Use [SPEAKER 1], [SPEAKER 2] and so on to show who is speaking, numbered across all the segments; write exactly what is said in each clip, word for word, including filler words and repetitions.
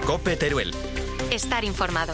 [SPEAKER 1] COPE Teruel.
[SPEAKER 2] Estar informado.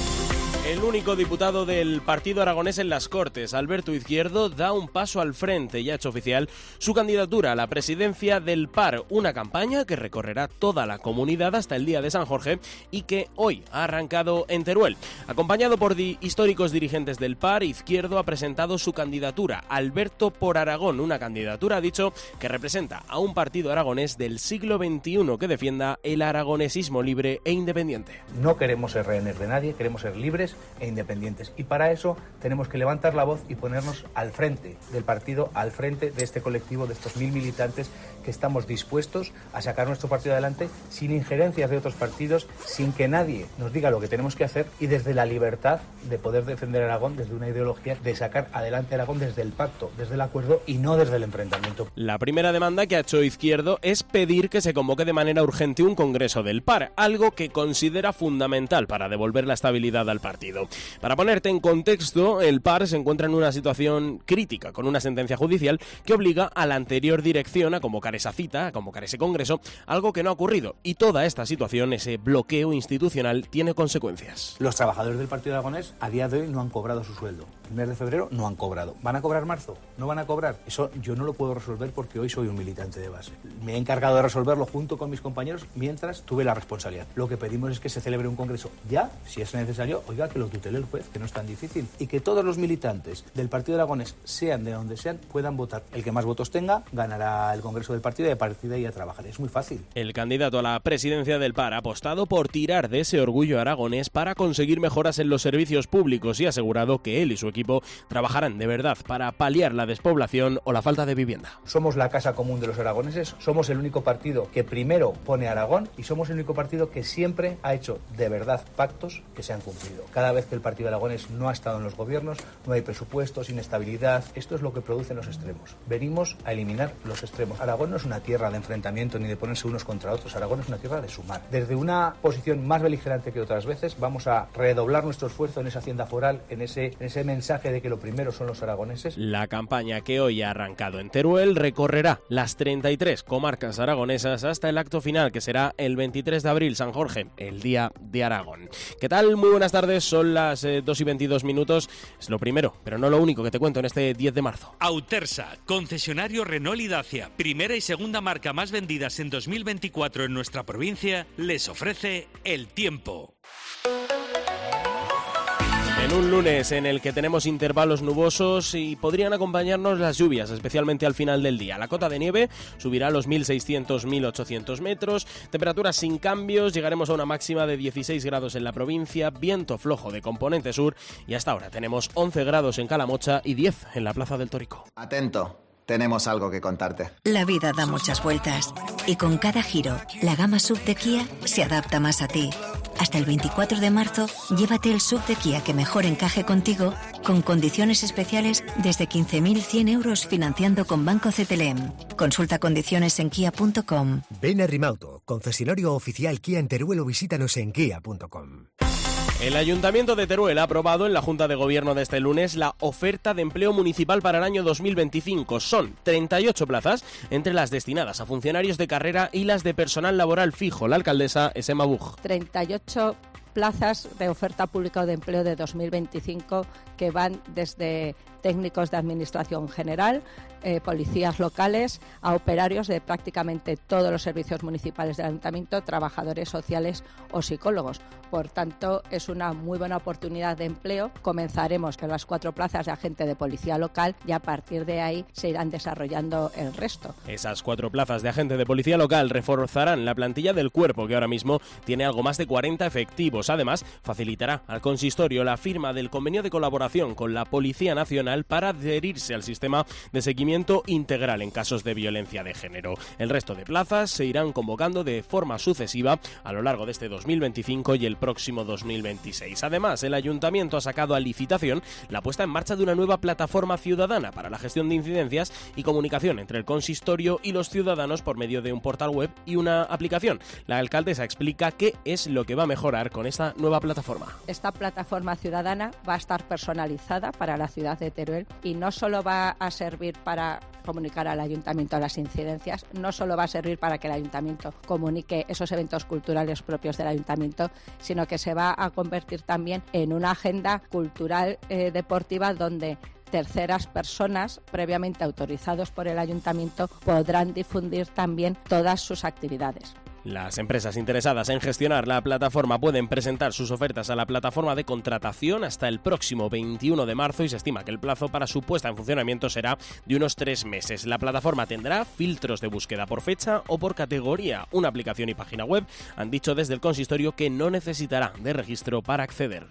[SPEAKER 3] El único diputado del Partido Aragonés en las Cortes, Alberto Izquierdo, da un paso al frente y ha hecho oficial su candidatura a la presidencia del P A R, una campaña que recorrerá toda la comunidad hasta el día de San Jorge y que hoy ha arrancado en Teruel. Acompañado por di- históricos dirigentes del P A R, Izquierdo ha presentado su candidatura, Alberto por Aragón, una candidatura, ha dicho, que representa a un partido aragonés del siglo veintiuno que defienda el aragonesismo libre e independiente.
[SPEAKER 4] No queremos ser rehenes de nadie, queremos ser libres e independientes, y para eso tenemos que levantar la voz y ponernos al frente del partido, al frente de este colectivo, de estos mil militantes que estamos dispuestos a sacar nuestro partido adelante sin injerencias de otros partidos, sin que nadie nos diga lo que tenemos que hacer, y desde la libertad de poder defender Aragón, desde una ideología de sacar adelante Aragón desde el pacto, desde el acuerdo y no desde el enfrentamiento.
[SPEAKER 3] La primera demanda que ha hecho Izquierdo es pedir que se convoque de manera urgente un congreso del P A R, algo que considera fundamental para devolver la estabilidad al partido. Para ponerte en contexto, el P A R se encuentra en una situación crítica, con una sentencia judicial que obliga a la anterior dirección a convocar esa cita, a convocar ese congreso, algo que no ha ocurrido. Y toda esta situación, ese bloqueo institucional, tiene consecuencias.
[SPEAKER 4] Los trabajadores del Partido Aragonés a día de hoy no han cobrado su sueldo. El mes de febrero no han cobrado. ¿Van a cobrar marzo? ¿No van a cobrar? Eso yo no lo puedo resolver porque hoy soy un militante de base. Me he encargado de resolverlo junto con mis compañeros mientras tuve la responsabilidad. Lo que pedimos es que se celebre un congreso ya, si es necesario, oiga, que lo tutele el juez, que no es tan difícil, y que todos los militantes del Partido Aragonés, sean de donde sean, puedan votar. El que más votos tenga, ganará el congreso del partido y a partir de ahí a trabajar. Es muy fácil.
[SPEAKER 3] El candidato a la presidencia del P A R ha apostado por tirar de ese orgullo aragonés para conseguir mejoras en los servicios públicos y ha asegurado que él y su equipo trabajarán de verdad para paliar la despoblación o la falta de vivienda.
[SPEAKER 4] Somos la casa común de los aragoneses, somos el único partido que primero pone a Aragón y somos el único partido que siempre ha hecho de verdad pactos que se han cumplido. Cada vez que el Partido Aragonés no ha estado en los gobiernos, no hay presupuestos, inestabilidad. Esto es lo que producen los extremos. Venimos a eliminar los extremos. Aragón no es una tierra de enfrentamiento ni de ponerse unos contra otros. Aragón es una tierra de sumar. Desde una posición más beligerante que otras veces, vamos a redoblar nuestro esfuerzo en esa hacienda foral, en ese, en ese mensaje de que lo primero son los aragoneses.
[SPEAKER 3] La campaña que hoy ha arrancado en Teruel recorrerá las treinta y tres comarcas aragonesas hasta el acto final, que será el veintitrés de abril, San Jorge, el Día de Aragón. ¿Qué tal? Muy buenas tardes, son las eh, dos y veintidós minutos. Es lo primero, pero no lo único que te cuento en este diez de marzo.
[SPEAKER 5] Autersa, concesionario Renault y Dacia, primera y segunda marca más vendidas en dos mil veinticuatro en nuestra provincia, les ofrece el tiempo.
[SPEAKER 3] En un lunes en el que tenemos intervalos nubosos y podrían acompañarnos las lluvias, especialmente al final del día. La cota de nieve subirá a los mil seiscientos a mil ochocientos metros, temperaturas sin cambios, llegaremos a una máxima de dieciséis grados en la provincia, viento flojo de componente sur y hasta ahora tenemos once grados en Calamocha y diez en la Plaza del Torico.
[SPEAKER 6] Atento. Tenemos algo que contarte.
[SPEAKER 2] La vida da muchas vueltas y con cada giro, la gama S U V de Kia se adapta más a ti. Hasta el veinticuatro de marzo, llévate el S U V de Kia que mejor encaje contigo con condiciones especiales desde quince mil cien euros financiando con Banco C T L M. Consulta condiciones en kia punto com.
[SPEAKER 7] Ven a Rimauto, concesionario oficial Kia en Teruel o visítanos en kia punto com.
[SPEAKER 3] El Ayuntamiento de Teruel ha aprobado en la Junta de Gobierno de este lunes la oferta de empleo municipal para el año dos mil veinticinco. Son treinta y ocho plazas, entre las destinadas a funcionarios de carrera y las de personal laboral fijo. La alcaldesa es Emma Buch.
[SPEAKER 8] treinta y ocho plazas de oferta pública de empleo de dos mil veinticinco que van desde técnicos de administración general, eh, policías locales, a operarios de prácticamente todos los servicios municipales del ayuntamiento, trabajadores sociales o psicólogos. Por tanto, es una muy buena oportunidad de empleo. Comenzaremos con las cuatro plazas de agente de policía local y a partir de ahí se irán desarrollando el resto.
[SPEAKER 3] Esas cuatro plazas de agente de policía local reforzarán la plantilla del cuerpo, que ahora mismo tiene algo más de cuarenta efectivos. Además, facilitará al consistorio la firma del convenio de colaboración con la Policía Nacional para adherirse al sistema de seguimiento integral en casos de violencia de género. El resto de plazas se irán convocando de forma sucesiva a lo largo de este dos mil veinticinco y el próximo dos mil veintiséis. Además, el Ayuntamiento ha sacado a licitación la puesta en marcha de una nueva plataforma ciudadana para la gestión de incidencias y comunicación entre el consistorio y los ciudadanos por medio de un portal web y una aplicación. La alcaldesa explica qué es lo que va a mejorar con esta nueva plataforma.
[SPEAKER 8] Esta plataforma ciudadana va a estar personalizada para la ciudad de Teruel Teruel, y no solo va a servir para comunicar al ayuntamiento las incidencias, no solo va a servir para que el ayuntamiento comunique esos eventos culturales propios del ayuntamiento, sino que se va a convertir también en una agenda cultural eh, deportiva donde terceras personas previamente autorizados por el ayuntamiento podrán difundir también todas sus actividades.
[SPEAKER 3] Las empresas interesadas en gestionar la plataforma pueden presentar sus ofertas a la plataforma de contratación hasta el próximo veintiuno de marzo y se estima que el plazo para su puesta en funcionamiento será de unos tres meses. La plataforma tendrá filtros de búsqueda por fecha o por categoría. Una aplicación y página web han dicho desde el consistorio que no necesitará de registro para acceder.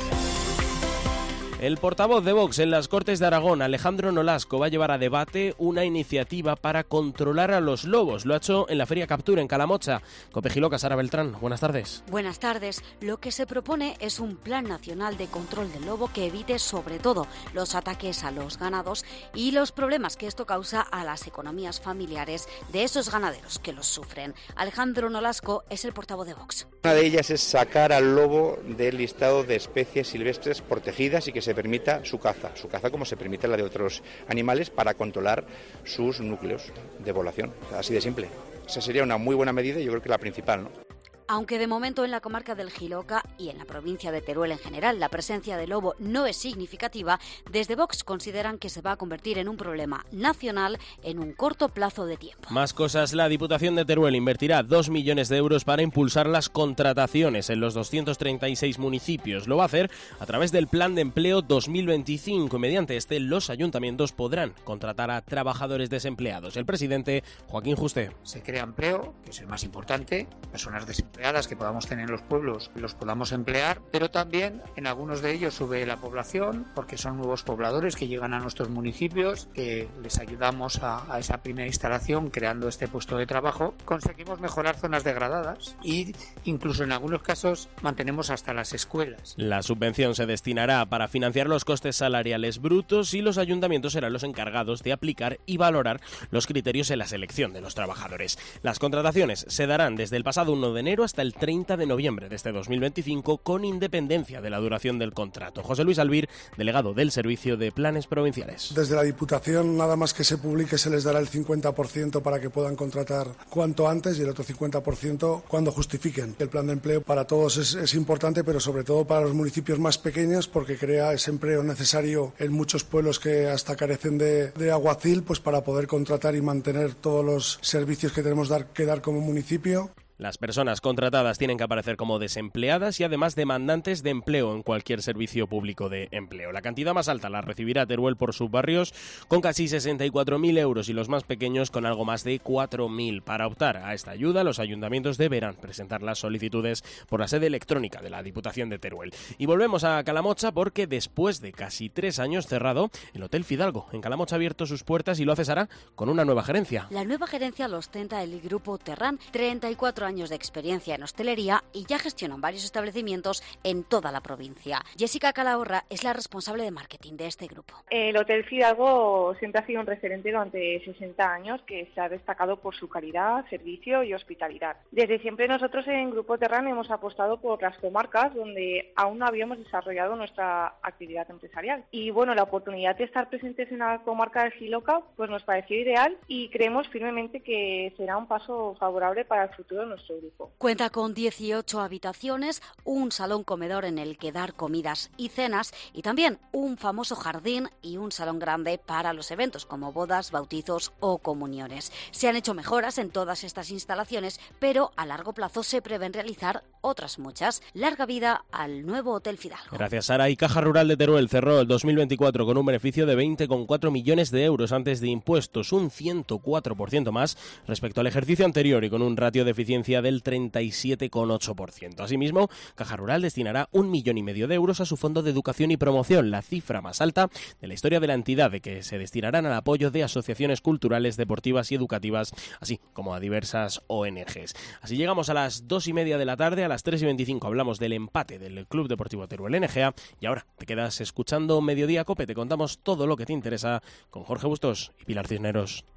[SPEAKER 3] El portavoz de Vox en las Cortes de Aragón, Alejandro Nolasco, va a llevar a debate una iniciativa para controlar a los lobos. Lo ha hecho en la Feria Captura, en Calamocha. Copegiloca, Sara Beltrán, buenas tardes.
[SPEAKER 1] Buenas tardes. Lo que se propone es un plan nacional de control del lobo que evite sobre todo los ataques a los ganados y los problemas que esto causa a las economías familiares de esos ganaderos que los sufren. Alejandro Nolasco es el portavoz de Vox.
[SPEAKER 9] Una de ellas es sacar al lobo del listado de especies silvestres protegidas y que se permita su caza, su caza como se permite la de otros animales para controlar sus núcleos de población, así de simple. Esa sería una muy buena medida y yo creo que la principal, ¿no?
[SPEAKER 1] Aunque de momento en la comarca del Jiloca y en la provincia de Teruel en general la presencia de lobo no es significativa, desde Vox consideran que se va a convertir en un problema nacional en un corto plazo de tiempo.
[SPEAKER 3] Más cosas, la Diputación de Teruel invertirá dos millones de euros para impulsar las contrataciones en los doscientos treinta y seis municipios. Lo va a hacer a través del Plan de Empleo dos mil veinticinco. Mediante este, los ayuntamientos podrán contratar a trabajadores desempleados. El presidente, Joaquín Juste.
[SPEAKER 10] Se crea empleo, que es el más importante, personas desempleadas que podamos tener en los pueblos y los podamos emplear, pero también en algunos de ellos sube la población porque son nuevos pobladores que llegan a nuestros municipios, que les ayudamos a, a esa primera instalación creando este puesto de trabajo. Conseguimos mejorar zonas degradadas y incluso en algunos casos mantenemos hasta las escuelas.
[SPEAKER 3] La subvención se destinará para financiar los costes salariales brutos y los ayuntamientos serán los encargados de aplicar y valorar los criterios en la selección de los trabajadores. Las contrataciones se darán desde el pasado uno de enero hasta el treinta de noviembre de este dos mil veinticinco, con independencia de la duración del contrato. José Luis Albir, delegado del Servicio de Planes Provinciales.
[SPEAKER 11] Desde la Diputación, nada más que se publique, se les dará el cincuenta por ciento para que puedan contratar cuanto antes y el otro cincuenta por ciento cuando justifiquen. El plan de empleo para todos es, es importante, pero sobre todo para los municipios más pequeños, porque crea ese empleo necesario en muchos pueblos que hasta carecen de, de aguacil, pues para poder contratar y mantener todos los servicios que tenemos dar, que dar como municipio.
[SPEAKER 3] Las personas contratadas tienen que aparecer como desempleadas y además demandantes de empleo en cualquier servicio público de empleo. La cantidad más alta la recibirá Teruel por subbarrios con casi sesenta y cuatro mil euros y los más pequeños con algo más de cuatro mil. Para optar a esta ayuda, los ayuntamientos deberán presentar las solicitudes por la sede electrónica de la Diputación de Teruel. Y volvemos a Calamocha porque después de casi tres años cerrado, el Hotel Fidalgo en Calamocha ha abierto sus puertas y lo cesará con una nueva gerencia.
[SPEAKER 1] La nueva gerencia lo ostenta el Grupo Terran, treinta y cuatro años de experiencia en hostelería y ya gestionan varios establecimientos en toda la provincia. Jessica Calahorra es la responsable de marketing de este grupo.
[SPEAKER 12] El Hotel Fidalgo siempre ha sido un referente durante sesenta años que se ha destacado por su calidad, servicio y hospitalidad. Desde siempre nosotros en Grupo Terran hemos apostado por las comarcas donde aún no habíamos desarrollado nuestra actividad empresarial. Y bueno, la oportunidad de estar presentes en la comarca del Jiloca pues nos pareció ideal y creemos firmemente que será un paso favorable para el futuro de nuestro grupo.
[SPEAKER 1] Cuenta con dieciocho habitaciones, un salón comedor en el que dar comidas y cenas y también un famoso jardín y un salón grande para los eventos como bodas, bautizos o comuniones. Se han hecho mejoras en todas estas instalaciones, pero a largo plazo se prevén realizar otras muchas. Larga vida al nuevo Hotel Fidalgo.
[SPEAKER 3] Gracias, Sara. Y Caja Rural de Teruel cerró el dos mil veinticuatro con un beneficio de veinte coma cuatro millones de euros antes de impuestos, un ciento cuatro por ciento más respecto al ejercicio anterior y con un ratio de eficiencia del treinta y siete coma ocho por ciento. Asimismo, Caja Rural destinará un millón y medio de euros a su fondo de educación y promoción, la cifra más alta de la historia de la entidad, de que se destinarán al apoyo de asociaciones culturales, deportivas y educativas, así como a diversas O N Ges. Así llegamos a las dos y media de la tarde. A las tres y veinticinco hablamos del empate del Club Deportivo Teruel N G A y ahora te quedas escuchando Mediodía Cope. Te contamos todo lo que te interesa con Jorge Bustos y Pilar Cisneros.